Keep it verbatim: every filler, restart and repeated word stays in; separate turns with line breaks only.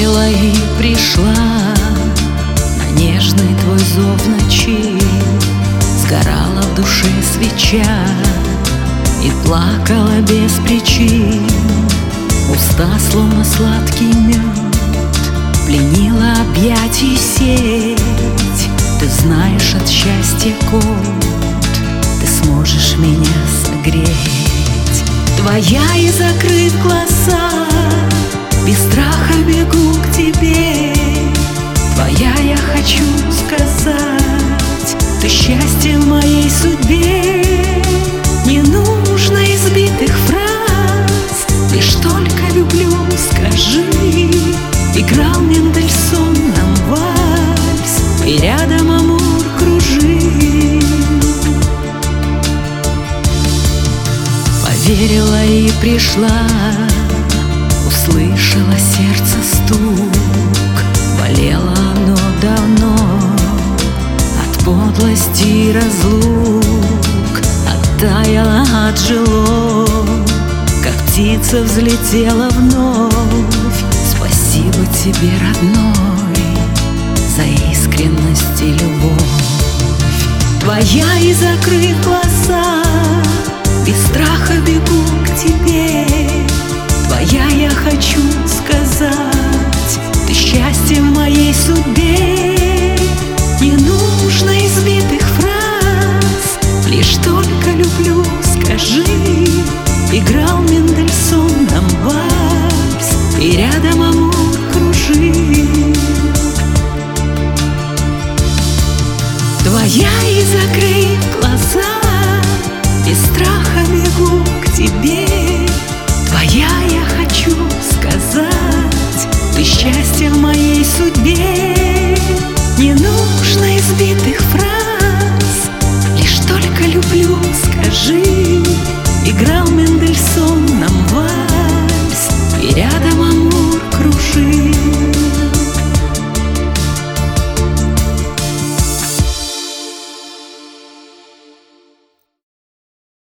Поверила и пришла на нежный твой зов ночи. Сгорала в душе свеча и плакала без причин. Уста, словно сладкий мед, пленила объятий сеть. Ты знаешь от счастья код, ты сможешь меня согреть. Твоя, и закрыв глаза, без страха бегу к тебе. Твоя, я хочу сказать, ты счастье в моей судьбе. Не нужно избитых фраз, лишь только люблю, скажи. Играл Мендельсон нам вальс, и рядом амур кружил. Поверила и пришла, услышала сердце стук. Болело оно давно от подлости и разлук. Оттаяло, отжило, как птица взлетела вновь. Спасибо тебе, родной, за искренность и любовь. Твоя, и закрыв глаза, без страха бегу к тебе. Твоя, я хочу сказать, ты счастье в моей судьбе. Не нужно избитых фраз, лишь только люблю, скажи. Играл Мендельсон нам вальс, и рядом амур кружил. Твоя, и закрыв глаза, без страха бегу к тебе. Твоя, я хочу сказать, ты счастье в моей судьбе. Не нужно избитых фраз, лишь только люблю, скажи. Играл Мендельсон нам вальс, и рядом амур